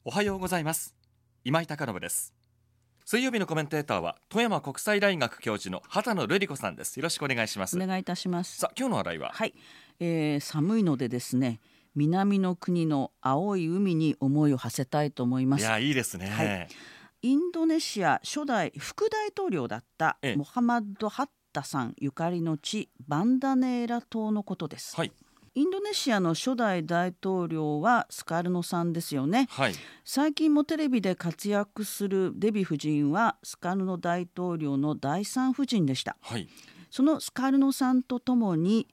おはようございます。今井貴信です。水曜日のコメンテーターは富山国際大学教授の畑野瑠璃子さんです。よろしくお願いします。 お願いいたします。 さあ、今日の話題は、 はい、寒いのでですね、南の国の青い海に思いを馳せたいと思います。 いや、いいですね、 はい、インドネシア初代副大統領だったモハマッド・ハッタさんゆかりの地バンダネーラ島のことです。 はい、 インドネシアの初代大統領はスカルノさんですよね。 はい、 最近もテレビで活躍するデヴィ夫人はスカルノ大統領の第三夫人でした。 はい、 そのスカルノさんとともに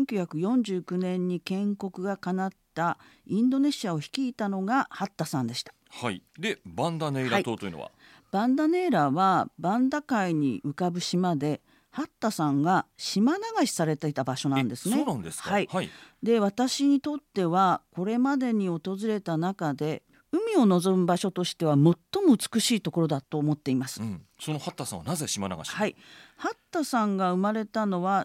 1949年に建国が叶ったインドネシアを率いたのがハッタさんでした。 はい、でバンダネイラ島というのは、 バンダネーラはバンダ海に浮かぶ島でハッタさんが島流しされていた場所なんですね。 そうなんですか。 はい、 はい、 で私にとってはこれまでに訪れた中で海を望む場所としては最も美しいところだと思っています。 そのハッタさんはなぜ島流しに？ はい、ハッタさんが生まれたのは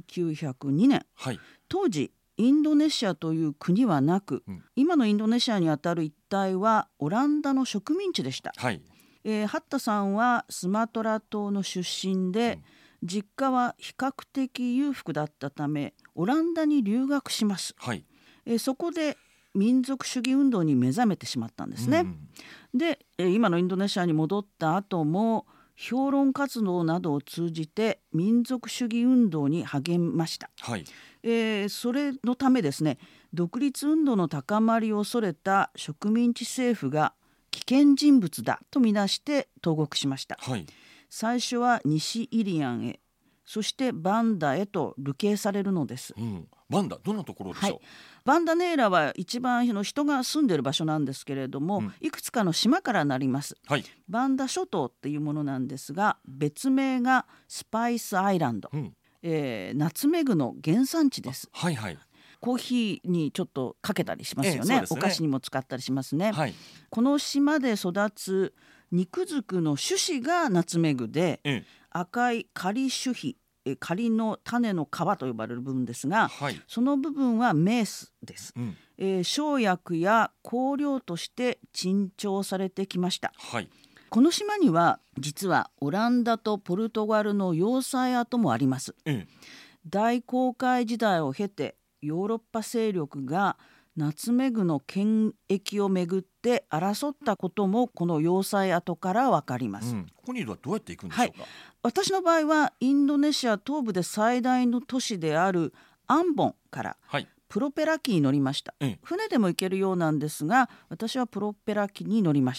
1902年、 はい、 当時インドネシアという国はなく、今のインドネシアにあたる一帯はオランダの植民地でした。 はい、 ハッタさんはスマトラ島の出身で、実家は比較的裕福だったためオランダに留学します。 はい、 そこで民族主義運動に目覚めてしまったんですね。で、今のインドネシアに戻った後も評論活動などを通じて民族主義運動に励みました。 はい、 それのためですね、独立運動の高まりを恐れた植民地政府が危険人物だとみなして投獄しました。 はい、 最初は西イリアンへ、そしてバンダへと流刑されるのです。 バンダ、どんなところでしょう？ バンダネーラは一番人が住んでいる場所なんですけれども、いくつかの島からなります。 はい、 バンダ諸島っていうものなんですが、別名がスパイスアイランド、ナツメグの原産地です。 はいはい、 コーヒーにちょっとかけたりしますよね。お菓子にも使ったりしますね。 はい、 この島で育つ肉づくの種子がナツメグで、赤い仮種皮、仮の種の皮と呼ばれる部分ですが、その部分はメースです。生薬や香料として珍重されてきました。この島には実はオランダとポルトガルの要塞跡もあります。大航海時代を経てヨーロッパ勢力がナツメグの権益をめぐって争ったこともこの要塞跡から分かります。 ここにはどうやって行くんでしょうか？ 私の場合はインドネシア東部で最大の都市であるアンボンからプロペラ機に乗りました。船でも行けるようなんですが、私はプロペラ機に乗りました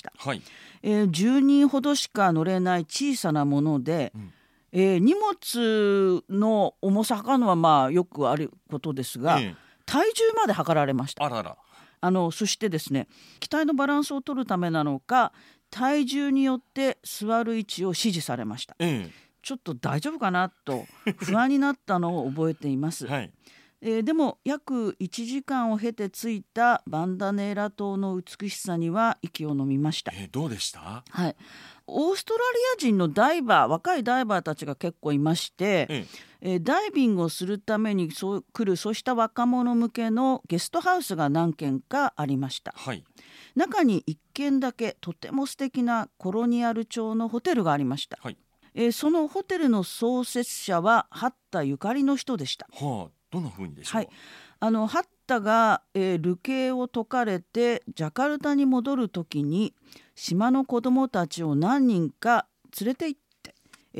。10人ほどしか乗れない小さなもので、荷物の重さ測るのはよくあることですが、体重まで測られました。そしてですね、機体のバランスを取るためなのか体重によって座る位置を指示されました。ちょっと大丈夫かなと不安になったのを覚えています。でも約1時間を経て着いたバンダネーラ島の美しさには息を飲みました。 どうでした？ オーストラリア人の若いダイバーたちが結構いまして、ダイビングをするために来るそうした若者向けのゲストハウスが何軒かありました。中に1軒だけとても素敵なコロニアル調のホテルがありました。そのホテルの創設者はハッタゆかりの人でした。 どんな風にでしょう？ ハッタが、流刑を解かれてジャカルタに戻る時に島の子どもたちを何人か連れて行って、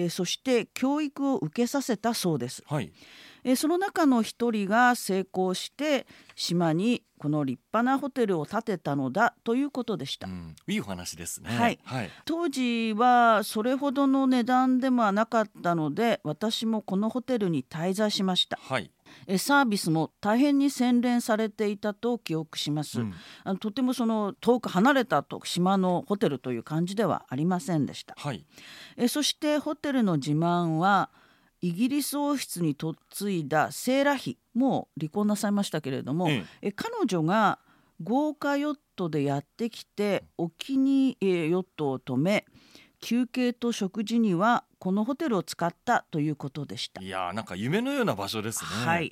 そして教育を受けさせたそうです。その中の一人が成功して島にこの立派なホテルを建てたのだということでした。 いいお話ですね。 当時はそれほどの値段でもなかったので、私もこのホテルに滞在しました。サービスも大変に洗練されていたと記憶します。とても遠く離れた島のホテルという感じではありませんでした。そしてホテルの自慢はイギリス王室に嫁いだセーラ妃、もう離婚なさいましたけれども、彼女が豪華ヨットでやってきて沖にヨットを止め休憩と食事にはこのホテルを使ったということでした。 なんか夢のような場所ですね。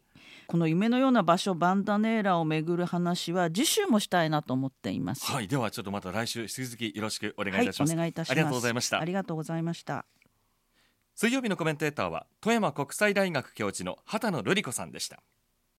この夢のような場所バンダネーラを巡る話は次週もしたいなと思っています。 はい、ではちょっとまた来週引き続きよろしくお願いいたします。 はい、お願いいたします。 ありがとうございました。 ありがとうございました。 水曜日のコメンテーターは富山国際大学教授の畑野瑠璃子さんでした。